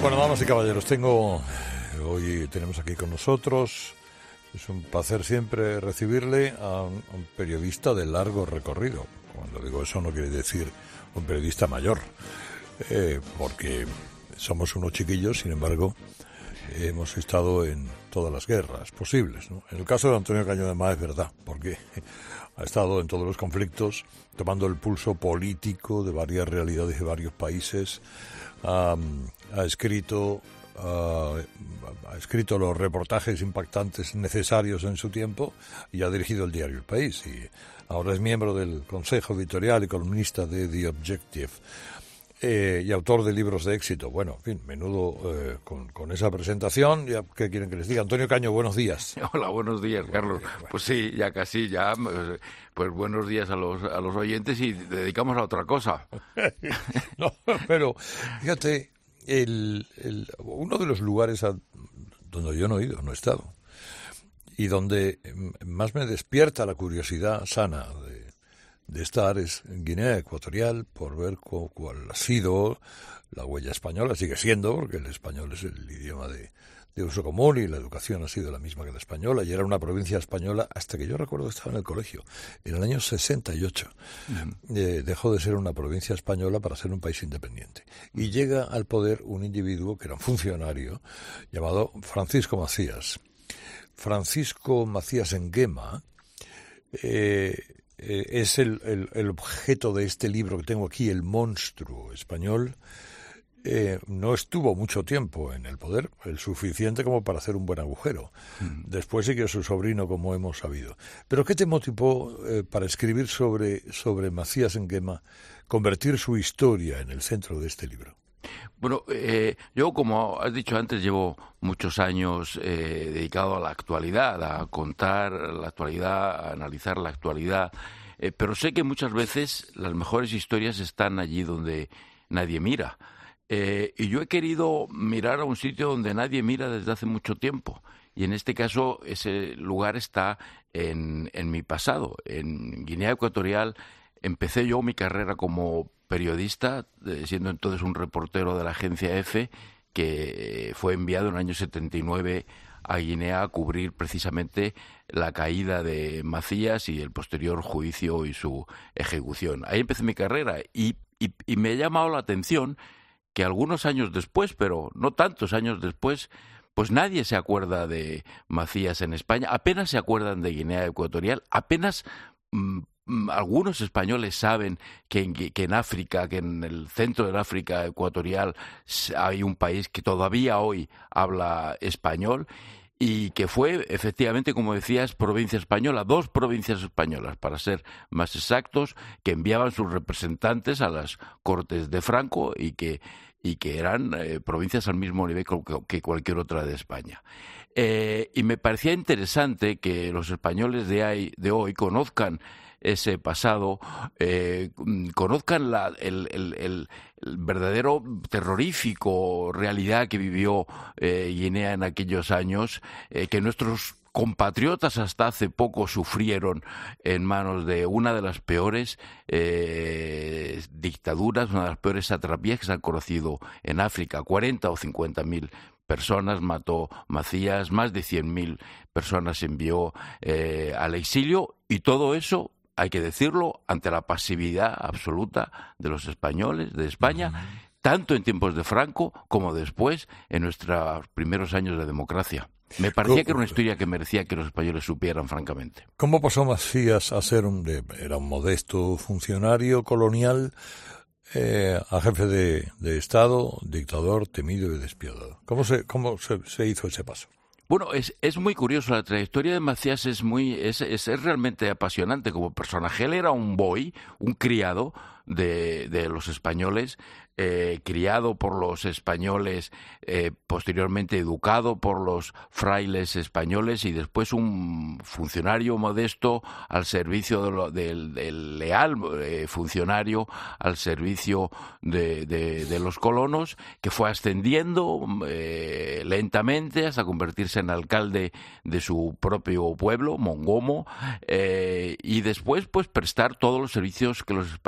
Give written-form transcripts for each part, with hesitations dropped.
Bueno, damas y caballeros, hoy tenemos aquí con nosotros, es un placer siempre recibirle a un periodista de largo recorrido. Cuando digo eso no quiere decir un periodista mayor, porque somos unos chiquillos, sin embargo, hemos estado en todas las guerras posibles, ¿no? En el caso de Antonio Caño de Má es verdad, porque ha estado en todos los conflictos, tomando el pulso político de varias realidades de varios países. Ha escrito los reportajes impactantes necesarios en su tiempo y ha dirigido el diario El País. Y ahora es miembro del consejo editorial y columnista de The Objective. Y autor de libros de éxito. Bueno, en fin, menudo con esa presentación. Ya, ¿qué quieren que les diga? Antonio Caño, buenos días. Hola, buenos días, Carlos. Bueno. Pues sí, ya casi, pues buenos días a los oyentes y dedicamos a otra cosa. No, pero fíjate, uno de los lugares donde yo no he ido, no he estado, y donde más me despierta la curiosidad sana de estar es en Guinea Ecuatorial, por ver cuál ha sido la huella española, sigue siendo, porque el español es el idioma de uso común y la educación ha sido la misma que la española, y era una provincia española hasta que yo recuerdo que estaba en el colegio, en el año 68. Dejó de ser una provincia española para ser un país independiente. Y llega al poder un individuo que era un funcionario llamado Francisco Macías. Francisco Macías Nguema es el objeto de este libro que tengo aquí, El monstruo español. No estuvo mucho tiempo en el poder, el suficiente como para hacer un buen agujero. Después siguió su sobrino, como hemos sabido. Pero ¿qué te motivó para escribir sobre Macías Nguema, convertir su historia en el centro de este libro? Bueno, yo, como has dicho antes, llevo muchos años dedicado a la actualidad, a contar la actualidad, a analizar la actualidad, pero sé que muchas veces las mejores historias están allí donde nadie mira. Y yo he querido mirar a un sitio donde nadie mira desde hace mucho tiempo. Y en este caso ese lugar está en mi pasado. En Guinea Ecuatorial empecé yo mi carrera como periodista, siendo entonces un reportero de la agencia EFE, que fue enviado en el año 79 a Guinea a cubrir precisamente la caída de Macías y el posterior juicio y su ejecución. Ahí empecé mi carrera y me ha llamado la atención que algunos años después, pero no tantos años después, pues nadie se acuerda de Macías en España, apenas se acuerdan de Guinea Ecuatorial, apenas algunos españoles saben que en África, que en el centro del África ecuatorial hay un país que todavía hoy habla español y que fue, efectivamente, como decías, provincia española, 2 provincias españolas, para ser más exactos, que enviaban sus representantes a las Cortes de Franco y que eran provincias al mismo nivel que cualquier otra de España. Y me parecía interesante que los españoles de hoy conozcan ese pasado, conozcan el verdadero terrorífico realidad que vivió Guinea en aquellos años, que nuestros compatriotas hasta hace poco sufrieron en manos de una de las peores dictaduras, una de las peores satrapías que se han conocido en África. 40 o 50.000 personas mató Macías, más de 100.000 personas envió al exilio, y todo eso, hay que decirlo, ante la pasividad absoluta de los españoles, de España, tanto en tiempos de Franco como después en nuestros primeros años de democracia. Me parecía que era una historia que merecía que los españoles supieran, francamente. ¿Cómo pasó Macías a ser era un modesto funcionario colonial, a jefe de Estado, dictador, temido y despiadado? ¿Cómo se hizo ese paso? Bueno, es muy curioso. La trayectoria de Macías es realmente apasionante como personaje. Él era un boy, un criado de los españoles, criado por los españoles, posteriormente educado por los frailes españoles y después un funcionario modesto al servicio del leal funcionario al servicio de los colonos, que fue ascendiendo lentamente hasta convertirse en alcalde de su propio pueblo, Mongomo, y después pues prestar todos los servicios que los españoles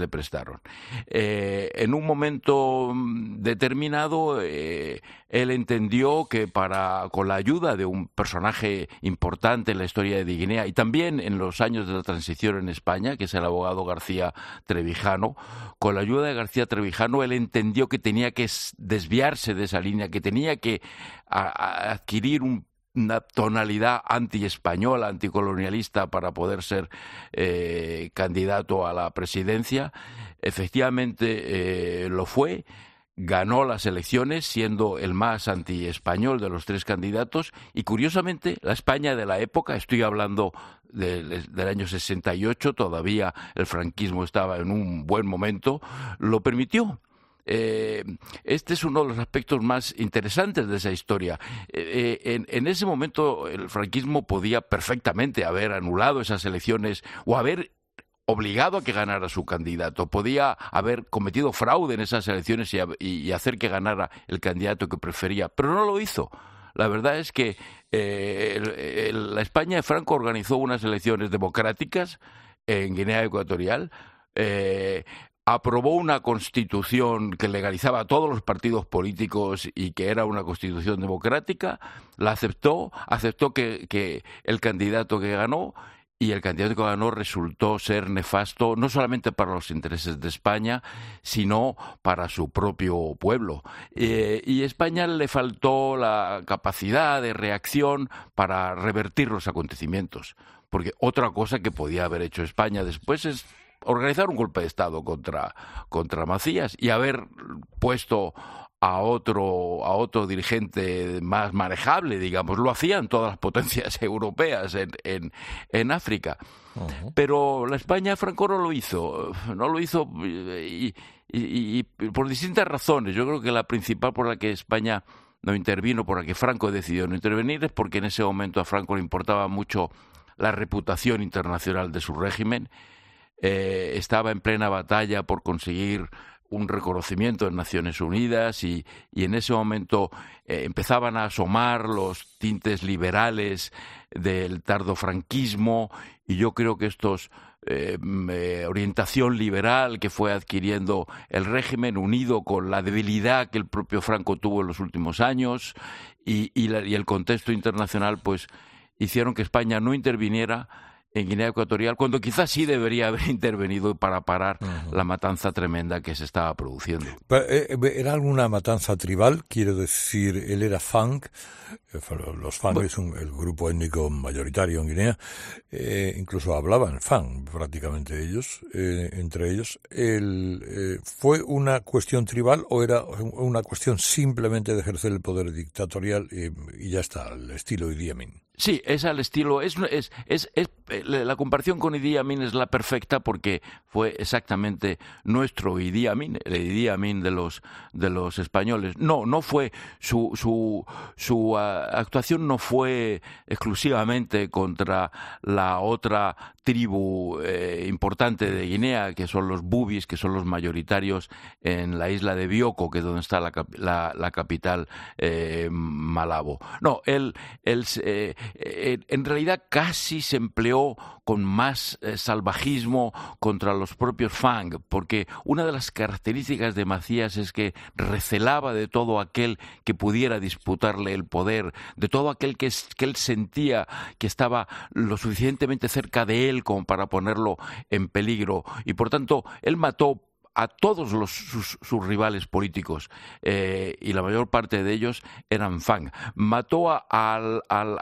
le prestaron. En un momento determinado, él entendió que con la ayuda de un personaje importante en la historia de Guinea y también en los años de la transición en España, que es el abogado García Trevijano, con la ayuda de García Trevijano, él entendió que tenía que desviarse de esa línea, que tenía que adquirir una tonalidad anti-española, anticolonialista para poder ser candidato a la presidencia. Efectivamente lo fue, ganó las elecciones siendo el más anti-español de los tres candidatos y curiosamente la España de la época, estoy hablando del año 68, todavía el franquismo estaba en un buen momento, lo permitió. Este es uno de los aspectos más interesantes de esa historia. En ese momento el franquismo podía perfectamente haber anulado esas elecciones o haber obligado a que ganara su candidato, podía haber cometido fraude en esas elecciones y hacer que ganara el candidato que prefería, pero no lo hizo. La verdad es que la España de Franco organizó unas elecciones democráticas en Guinea Ecuatorial, aprobó una constitución que legalizaba a todos los partidos políticos y que era una constitución democrática, la aceptó que el candidato que ganó, y el candidato que ganó resultó ser nefasto no solamente para los intereses de España, sino para su propio pueblo. Y a España le faltó la capacidad de reacción para revertir los acontecimientos, porque otra cosa que podía haber hecho España después es organizar un golpe de Estado contra Macías y haber puesto a otro dirigente más manejable, digamos. Lo hacían todas las potencias europeas en África. Uh-huh. Pero la España de Franco no lo hizo y por distintas razones. Yo creo que la principal por la que España no intervino, por la que Franco decidió no intervenir, es porque en ese momento a Franco le importaba mucho la reputación internacional de su régimen. Estaba en plena batalla por conseguir un reconocimiento en Naciones Unidas y en ese momento empezaban a asomar los tintes liberales del tardofranquismo y yo creo que estos orientación liberal que fue adquiriendo el régimen unido con la debilidad que el propio Franco tuvo en los últimos años y el contexto internacional pues hicieron que España no interviniera en Guinea Ecuatorial, cuando quizás sí debería haber intervenido para parar la matanza tremenda que se estaba produciendo. ¿Era alguna matanza tribal? Quiero decir, él era Fang, los Fang es el grupo étnico mayoritario en Guinea, incluso hablaban Fang prácticamente ellos, entre ellos. ¿Fue una cuestión tribal o era una cuestión simplemente de ejercer el poder dictatorial y ya está, al estilo Idi Amin? Sí, es al estilo, la comparación con Idi Amin es la perfecta porque fue exactamente nuestro Idi Amin, el Idi Amin de los españoles. No fue su actuación no fue exclusivamente contra la otra tribu importante de Guinea, que son los Bubis, que son los mayoritarios en la isla de Bioko, que es donde está la capital Malabo. No, él en realidad casi se empleó con más salvajismo contra los propios Fang, porque una de las características de Macías es que recelaba de todo aquel que pudiera disputarle el poder, de todo aquel que él sentía que estaba lo suficientemente cerca de él como para ponerlo en peligro, y por tanto él mató a todos sus rivales políticos y la mayor parte de ellos eran Fang. Mató al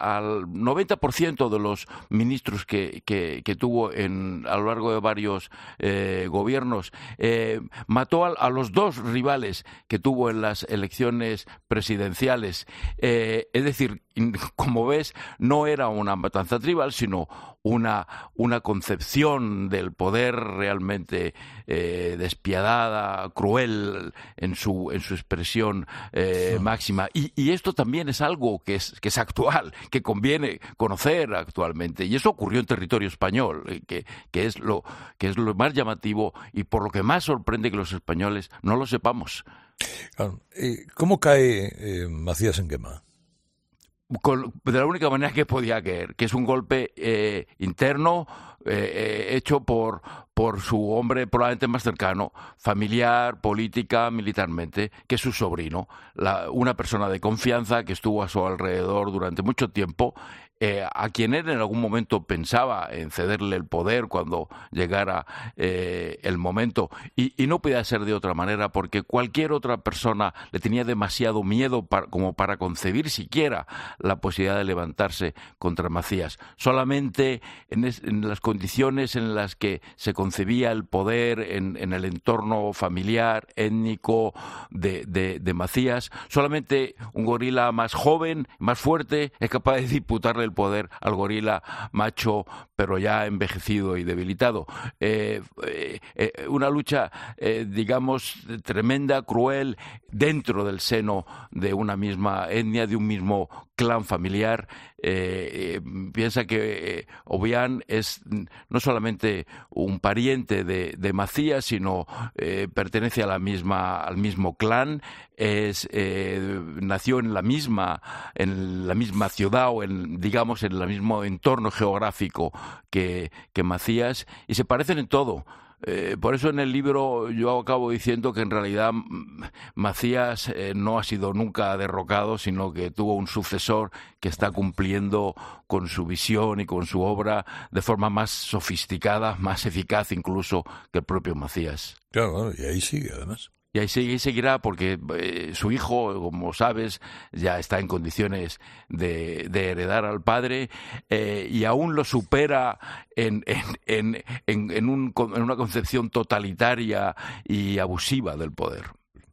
90% de los ministros que tuvo a lo largo de varios gobiernos. Mató a los dos rivales que tuvo en las elecciones presidenciales. Es decir, como ves, no era una matanza tribal, sino una concepción del poder realmente despiadada, cruel en su expresión máxima. Y esto también es algo que es actual, que conviene conocer actualmente. Y eso ocurrió en territorio español, que es lo más llamativo y por lo que más sorprende que los españoles no lo sepamos. ¿Cómo cae Macías Nguema? de la única manera que podía caer, que es un golpe interno hecho por su hombre probablemente más cercano, familiar, política, militarmente, que es su sobrino, una persona de confianza que estuvo a su alrededor durante mucho tiempo, a quien él en algún momento pensaba en cederle el poder cuando llegara el momento, y no podía ser de otra manera, porque cualquier otra persona le tenía demasiado miedo como para concebir siquiera la posibilidad de levantarse contra Macías. Solamente en las condiciones en las que se concebía el poder en el entorno familiar, étnico de Macías, solamente un gorila más joven, más fuerte, es capaz de disputarle el poder al gorila macho, pero ya envejecido y debilitado. Una lucha, digamos, tremenda, cruel, dentro del seno de una misma etnia, de un mismo clan familiar. Piensa que Obiang es no solamente un pariente de Macías, sino pertenece al mismo clan, nació en la misma ciudad, o digamos en el mismo entorno geográfico que Macías, y se parecen en todo. Por eso en el libro yo acabo diciendo que en realidad Macías no ha sido nunca derrocado, sino que tuvo un sucesor que está cumpliendo con su visión y con su obra de forma más sofisticada, más eficaz incluso que el propio Macías. Claro, y ahí sigue además. Y ahí sigue y seguirá, porque su hijo, como sabes, ya está en condiciones de heredar al padre, y aún lo supera en una concepción totalitaria y abusiva del poder.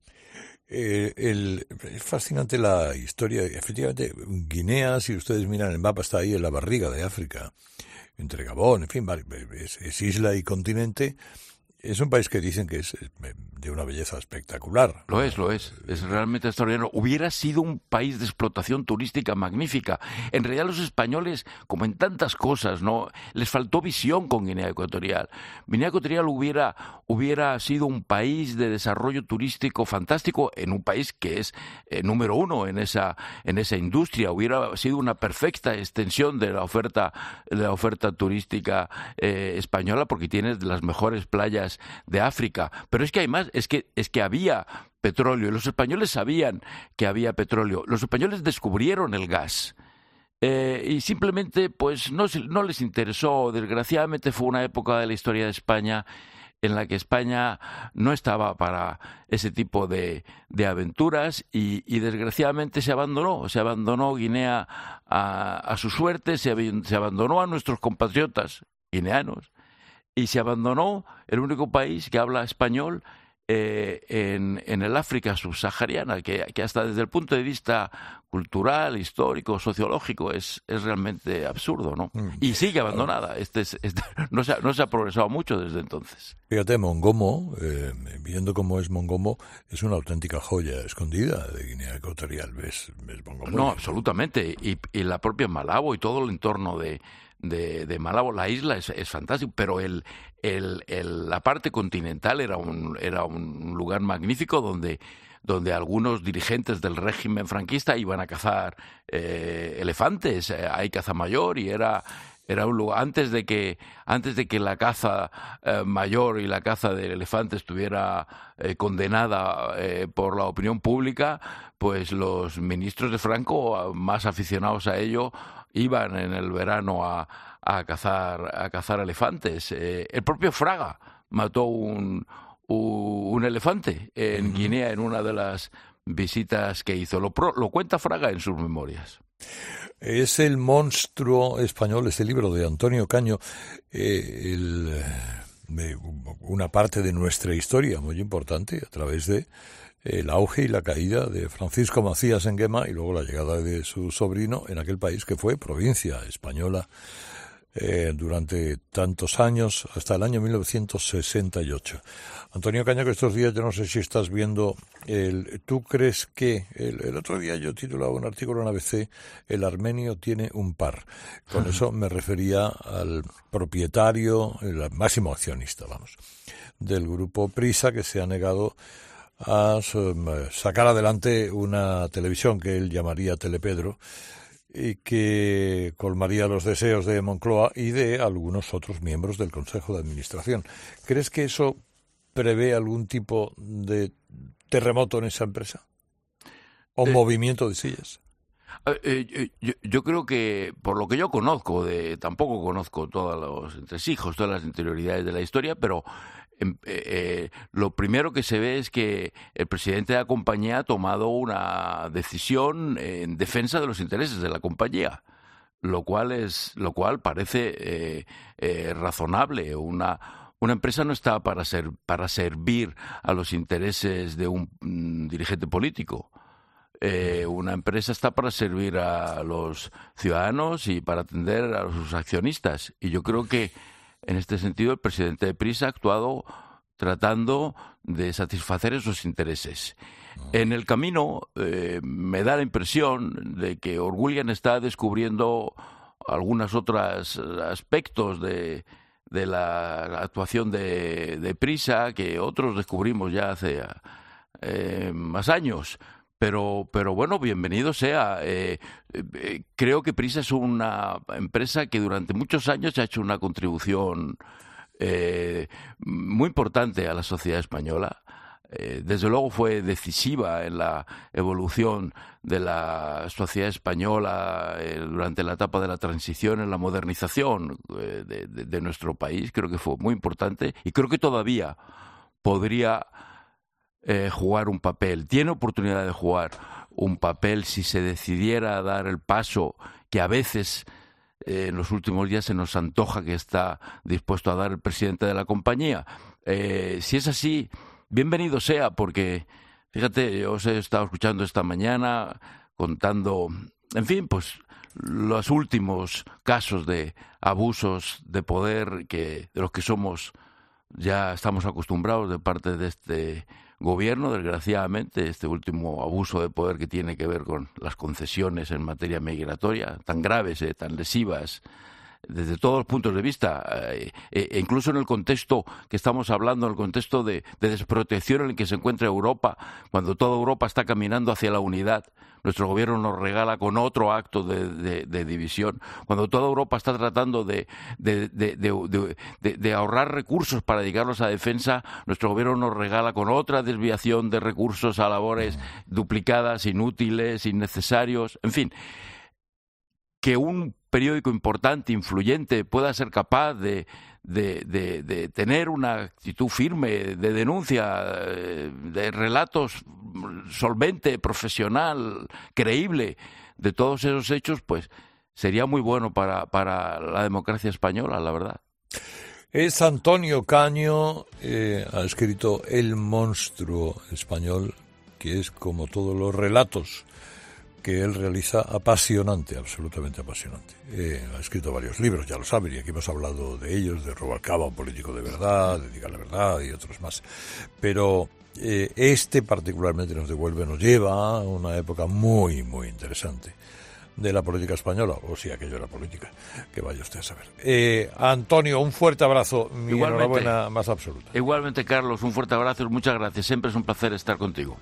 Es fascinante la historia. Efectivamente, Guinea, si ustedes miran el mapa, está ahí en la barriga de África, entre Gabón, en fin, es isla y continente. Es un país que dicen que es de una belleza espectacular. Lo es realmente extraordinario. Hubiera sido un país de explotación turística magnífica. En realidad los españoles, como en tantas cosas, no les faltó visión con Guinea Ecuatorial. Guinea Ecuatorial hubiera sido un país de desarrollo turístico fantástico, en un país que es número uno en esa industria. Hubiera sido una perfecta extensión de la oferta turística española, porque tienes las mejores playas de África. Pero es que hay más, es que había petróleo, y los españoles sabían que había petróleo. Los españoles descubrieron el gas. Y simplemente pues no les interesó. Desgraciadamente fue una época de la historia de España en la que España no estaba para ese tipo de aventuras, y desgraciadamente se abandonó Guinea a su suerte, se abandonó a nuestros compatriotas guineanos, y se abandonó el único país que habla español en el África subsahariana, que hasta desde el punto de vista cultural, histórico, sociológico es realmente absurdo, ¿no? Y sigue abandonada. No se ha progresado mucho desde entonces. Fíjate, Mongomo, viendo cómo es Mongomo, es una auténtica joya escondida de Guinea Ecuatorial. ¿Ves Mongomo? No, absolutamente. Y la propia Malabo y todo el entorno de Malabo, la isla es fantástico, pero la parte continental era un lugar magnífico donde algunos dirigentes del régimen franquista iban a cazar elefantes. Hay caza mayor, y era un lugar antes de que la caza mayor y la caza del elefante estuviera condenada por la opinión pública. Pues los ministros de Franco, más aficionados a ello, iban en el verano a cazar elefantes. El propio Fraga mató un elefante en Guinea en una de las visitas que hizo. Lo cuenta Fraga en sus memorias. Es el monstruo español, este libro de Antonio Caño, una parte de nuestra historia muy importante, a través de el auge y la caída de Francisco Macías Nguema, y luego la llegada de su sobrino en aquel país que fue provincia española durante tantos años, hasta el año 1968. Antonio Caño, que estos días, yo no sé si estás viendo, ¿tú crees que el otro día yo titulaba un artículo en ABC, el armenio tiene un par? Con eso me refería al propietario, el máximo accionista, del grupo Prisa, que se ha negado a sacar adelante una televisión que él llamaría Telepedro, y que colmaría los deseos de Moncloa y de algunos otros miembros del Consejo de Administración. ¿Crees que eso prevé algún tipo de terremoto en esa empresa? ¿O movimiento de sillas? Yo creo que, por lo que yo conozco, tampoco conozco todos los entresijos, todas las interioridades de la historia, pero lo primero que se ve es que el presidente de la compañía ha tomado una decisión en defensa de los intereses de la compañía, lo cual parece razonable. Una empresa no está para servir a los intereses de un dirigente político. Una empresa está para servir a los ciudadanos y para atender a sus accionistas. Y yo creo que, en este sentido, el presidente de Prisa ha actuado tratando de satisfacer esos intereses. En el camino me da la impresión de que Orgullian está descubriendo algunos otros aspectos de la actuación de Prisa que otros descubrimos ya hace más años. Pero bueno, bienvenido sea. Creo que Prisa es una empresa que durante muchos años ha hecho una contribución muy importante a la sociedad española. Desde luego fue decisiva en la evolución de la sociedad española durante la etapa de la transición, en la modernización de nuestro país. Creo que fue muy importante y creo que todavía podría jugar un papel. Tiene oportunidad de jugar un papel si se decidiera a dar el paso que a veces en los últimos días se nos antoja que está dispuesto a dar el presidente de la compañía. Si es así, bienvenido sea, porque fíjate, yo os he estado escuchando esta mañana contando, en fin, pues los últimos casos de abusos de poder de los que ya estamos acostumbrados de parte de este gobierno, desgraciadamente, este último abuso de poder que tiene que ver con las concesiones en materia migratoria, tan graves, tan lesivas, desde todos los puntos de vista, incluso en el contexto que estamos hablando, en el contexto de desprotección en el que se encuentra Europa, cuando toda Europa está caminando hacia la unidad. Nuestro gobierno nos regala con otro acto de división. Cuando toda Europa está tratando de ahorrar recursos para dedicarlos a defensa, nuestro gobierno nos regala con otra desviación de recursos a labores duplicadas, inútiles, innecesarios, en fin. Que un periódico importante, influyente, pueda ser capaz de tener una actitud firme, de denuncia, de relatos solvente, profesional, creíble, de todos esos hechos, pues sería muy bueno para la democracia española, la verdad. Es Antonio Caño, ha escrito El monstruo español, que es, como todos los relatos que él realiza, apasionante, absolutamente apasionante. Ha escrito varios libros, ya lo saben, y aquí hemos hablado de ellos, de Rubalcaba, un político de verdad, de Diga la verdad y otros más. Pero este particularmente nos lleva a una época muy, muy interesante de la política española, o si aquello era política, que vaya usted a saber. Antonio, un fuerte abrazo, mi enhorabuena más absoluta. Igualmente, Carlos, un fuerte abrazo y muchas gracias. Siempre es un placer estar contigo.